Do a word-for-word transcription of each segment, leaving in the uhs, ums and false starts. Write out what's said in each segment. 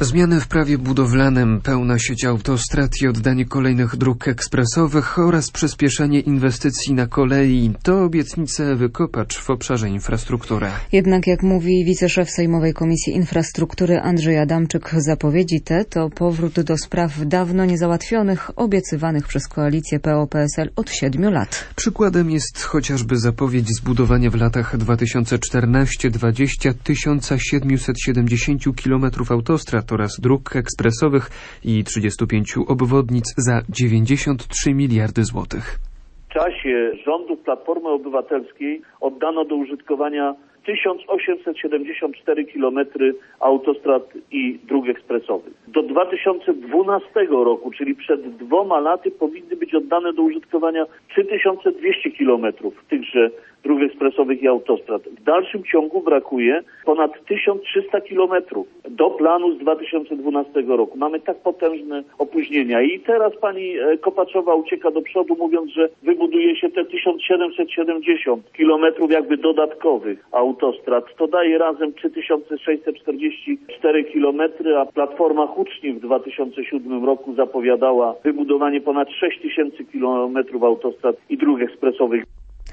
Zmiany w prawie budowlanym, pełna sieć autostrad i oddanie kolejnych dróg ekspresowych oraz przyspieszenie inwestycji na kolei to obietnice Ewy Kopacz w obszarze infrastruktury. Jednak jak mówi wiceszef Sejmowej Komisji Infrastruktury Andrzej Adamczyk, zapowiedzi te to powrót do spraw dawno niezałatwionych, obiecywanych przez koalicję P O P S L od siedmiu lat. Przykładem jest chociażby zapowiedź zbudowania w latach dwa tysiące czternastym do dwudziestego tysiąc siedemset siedemdziesiąt kilometrów autostrad oraz dróg ekspresowych i trzydziestu pięciu obwodnic za dziewięćdziesiąt trzy miliardy złotych. W czasie rządów Platformy Obywatelskiej oddano do użytkowania tysiąc osiemset siedemdziesiąt cztery kilometry autostrad i dróg ekspresowych. Do dwa tysiące dwunastego roku, czyli przed dwoma laty, powinny być oddane do użytkowania trzy tysiące dwieście kilometrów tychże dróg ekspresowych i autostrad. W dalszym ciągu brakuje ponad tysiąc trzysta kilometrów do planu z dwa tysiące dwunastego roku. Mamy tak potężne opóźnienia i teraz pani Kopaczowa ucieka do przodu, mówiąc, że wybuduje się te tysiąc siedemset siedemdziesiąt kilometrów jakby dodatkowych autostrad. To daje razem trzy tysiące sześćset czterdzieści cztery kilometry, a Platforma hucznie w dwa tysiące siódmym roku zapowiadała wybudowanie ponad sześć tysięcy kilometrów autostrad i dróg ekspresowych.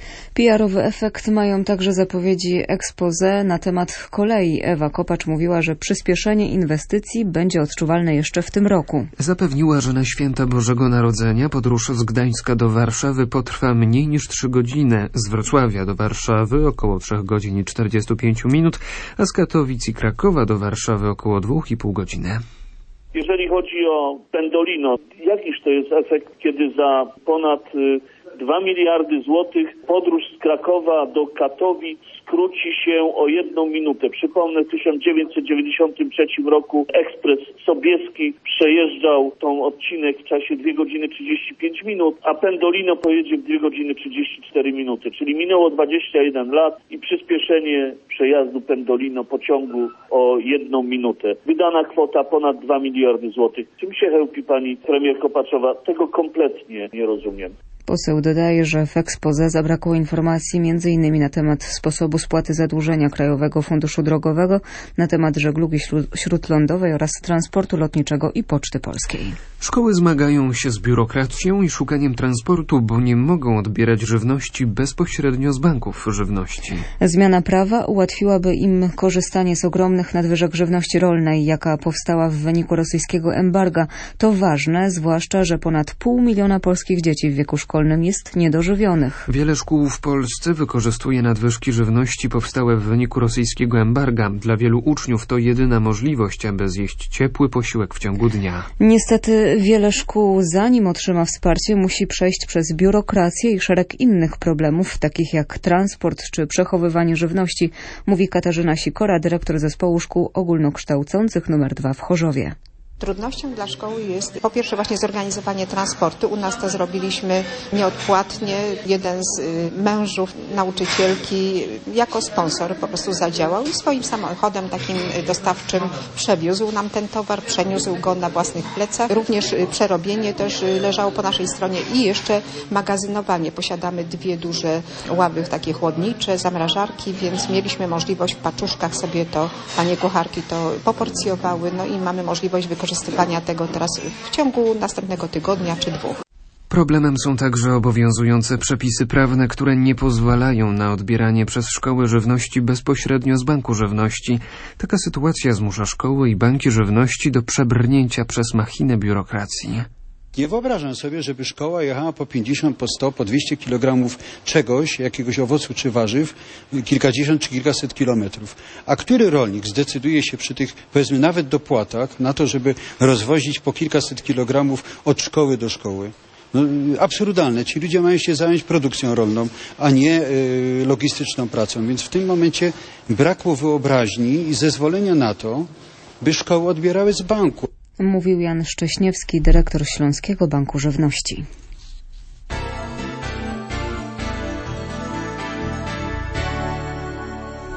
P R owy efekt mają także zapowiedzi expose na temat kolei. Ewa Kopacz mówiła, że przyspieszenie inwestycji będzie odczuwalne jeszcze w tym roku. Zapewniła, że na święta Bożego Narodzenia podróż z Gdańska do Warszawy potrwa mniej niż trzy godziny, z Wrocławia do Warszawy około trzech godzin i czterdziestu pięciu minut, a z Katowic i Krakowa do Warszawy około dwóch i pół godziny. Jeżeli chodzi o Pendolino, jakiż to jest efekt, kiedy za ponad dwa miliardy złotych podróż z Krakowa do Katowic skróci się o jedną minutę. Przypomnę, w tysiąc dziewięćset dziewięćdziesiątym trzecim roku ekspres Sobieski przejeżdżał tą odcinek w czasie dwie godziny trzydzieści pięć minut, a Pendolino pojedzie w dwie godziny trzydzieści cztery minuty. Czyli minęło dwadzieścia jeden lat i przyspieszenie przejazdu Pendolino pociągu o jedną minutę. Wydana kwota ponad dwa miliardy złotych. Czym się chełpi pani premier Kopaczowa? Tego kompletnie nie rozumiem. Poseł dodaje, że w expose zabrakło informacji między innymi na temat sposobu spłaty zadłużenia Krajowego Funduszu Drogowego, na temat żeglugi śródlądowej oraz transportu lotniczego i Poczty Polskiej. Szkoły zmagają się z biurokracją i szukaniem transportu, bo nie mogą odbierać żywności bezpośrednio z banków żywności. Zmiana prawa ułatwiłaby im korzystanie z ogromnych nadwyżek żywności rolnej, jaka powstała w wyniku rosyjskiego embarga. To ważne, zwłaszcza że ponad pół miliona polskich dzieci w wieku szkolnym jest niedożywionych. Wiele szkół w Polsce wykorzystuje nadwyżki żywności powstałe w wyniku rosyjskiego embarga. Dla wielu uczniów to jedyna możliwość, aby zjeść ciepły posiłek w ciągu dnia. Niestety wiele szkół, zanim otrzyma wsparcie, musi przejść przez biurokrację i szereg innych problemów, takich jak transport czy przechowywanie żywności, mówi Katarzyna Sikora, dyrektor zespołu szkół ogólnokształcących numer dwa w Chorzowie. Trudnością dla szkoły jest po pierwsze właśnie zorganizowanie transportu. U nas to zrobiliśmy nieodpłatnie. Jeden z mężów nauczycielki jako sponsor po prostu zadziałał i swoim samochodem takim dostawczym przewiózł nam ten towar, przeniósł go na własnych plecach. Również przerobienie też leżało po naszej stronie i jeszcze magazynowanie. Posiadamy dwie duże ławy takie chłodnicze, zamrażarki, więc mieliśmy możliwość w paczuszkach sobie to, panie kucharki to poporcjowały, no i mamy możliwość wykorzystania wykorzystywania tego teraz w ciągu następnego tygodnia czy dwóch. Problemem są także obowiązujące przepisy prawne, które nie pozwalają na odbieranie przez szkoły żywności bezpośrednio z banku żywności. Taka sytuacja zmusza szkoły i banki żywności do przebrnięcia przez machinę biurokracji. Nie wyobrażam sobie, żeby szkoła jechała po pięćdziesiąt, po sto, po dwieście kilogramów czegoś, jakiegoś owocu czy warzyw, kilkadziesiąt czy kilkaset kilometrów. A który rolnik zdecyduje się przy tych, powiedzmy, nawet dopłatach na to, żeby rozwozić po kilkaset kilogramów od szkoły do szkoły? No, absurdalne. Ci ludzie mają się zająć produkcją rolną, a nie y, logistyczną pracą. Więc w tym momencie brakło wyobraźni i zezwolenia na to, by szkoły odbierały z banku. Mówił Jan Szcześniewski, dyrektor Śląskiego Banku Żywności.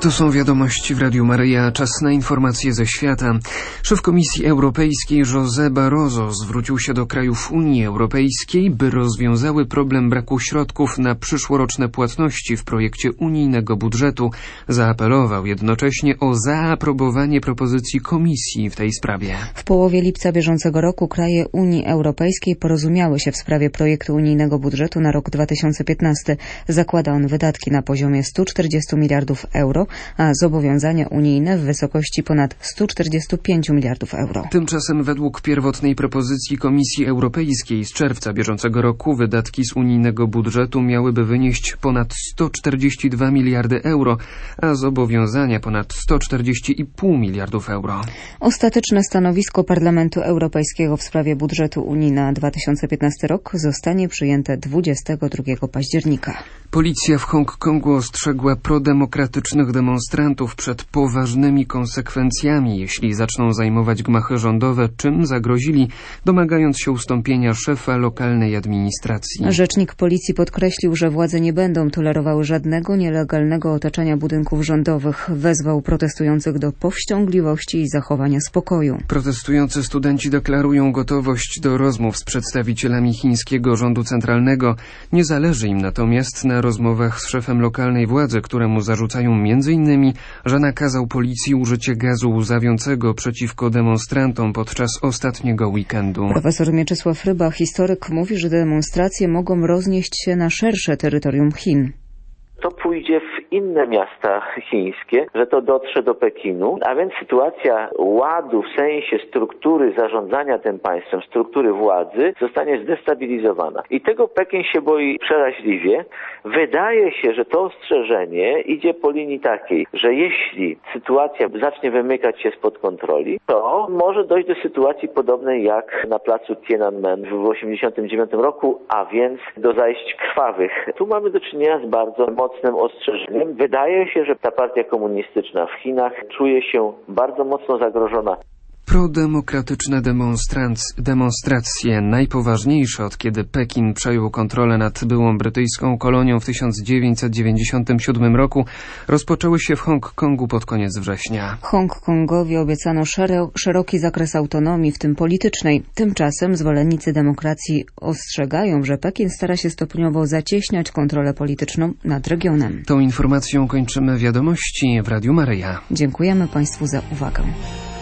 To są wiadomości w Radiu Maryja. Czas na informacje ze świata. Szef Komisji Europejskiej José Barroso zwrócił się do krajów Unii Europejskiej, by rozwiązały problem braku środków na przyszłoroczne płatności w projekcie unijnego budżetu. Zaapelował jednocześnie o zaaprobowanie propozycji Komisji w tej sprawie. W połowie lipca bieżącego roku kraje Unii Europejskiej porozumiały się w sprawie projektu unijnego budżetu na rok dwa tysiące piętnasty. Zakłada on wydatki na poziomie stu czterdziestu miliardów euro, a zobowiązania unijne w wysokości ponad stu czterdziestu pięciu miliardów euro. Tymczasem według pierwotnej propozycji Komisji Europejskiej z czerwca bieżącego roku wydatki z unijnego budżetu miałyby wynieść ponad sto czterdzieści dwa miliardy euro, a zobowiązania ponad sto czterdzieści i pół miliardów euro. Ostateczne stanowisko Parlamentu Europejskiego w sprawie budżetu Unii na dwa tysiące piętnasty rok zostanie przyjęte dwudziestego drugiego października. Policja w Hongkongu ostrzegła prodemokratycznych demonstrantów przed poważnymi konsekwencjami, jeśli zaczną zajmować gmachy rządowe, czym zagrozili, domagając się ustąpienia szefa lokalnej administracji. Rzecznik policji podkreślił, że władze nie będą tolerowały żadnego nielegalnego otaczania budynków rządowych. Wezwał protestujących do powściągliwości i zachowania spokoju. Protestujący studenci deklarują gotowość do rozmów z przedstawicielami chińskiego rządu centralnego. Nie zależy im natomiast na rozmowach z szefem lokalnej władzy, któremu zarzucają między innymi, że nakazał policji użycie gazu łzawiącego przeciwko demonstrantom podczas ostatniego weekendu. Profesor Mieczysław Ryba, historyk, mówi, że demonstracje mogą roznieść się na szersze terytorium Chin. To pójdzie w inne miasta chińskie, że to dotrze do Pekinu, a więc sytuacja ładu w sensie struktury zarządzania tym państwem, struktury władzy zostanie zdestabilizowana. I tego Pekin się boi przeraźliwie. Wydaje się, że to ostrzeżenie idzie po linii takiej, że jeśli sytuacja zacznie wymykać się spod kontroli, to może dojść do sytuacji podobnej jak na placu Tiananmen w osiemdziesiątym dziewiątym roku, a więc do zajść krwawych. Tu mamy do czynienia z bardzo mocnym ostrzeżeniem. Wydaje się, że ta partia komunistyczna w Chinach czuje się bardzo mocno zagrożona. Prodemokratyczne demonstracje, najpoważniejsze od kiedy Pekin przejął kontrolę nad byłą brytyjską kolonią w tysiąc dziewięćset dziewięćdziesiątym siódmym roku, rozpoczęły się w Hongkongu pod koniec września. Hongkongowi obiecano szeroki zakres autonomii, w tym politycznej. Tymczasem zwolennicy demokracji ostrzegają, że Pekin stara się stopniowo zacieśniać kontrolę polityczną nad regionem. Tą informacją kończymy wiadomości w Radiu Maryja. Dziękujemy Państwu za uwagę.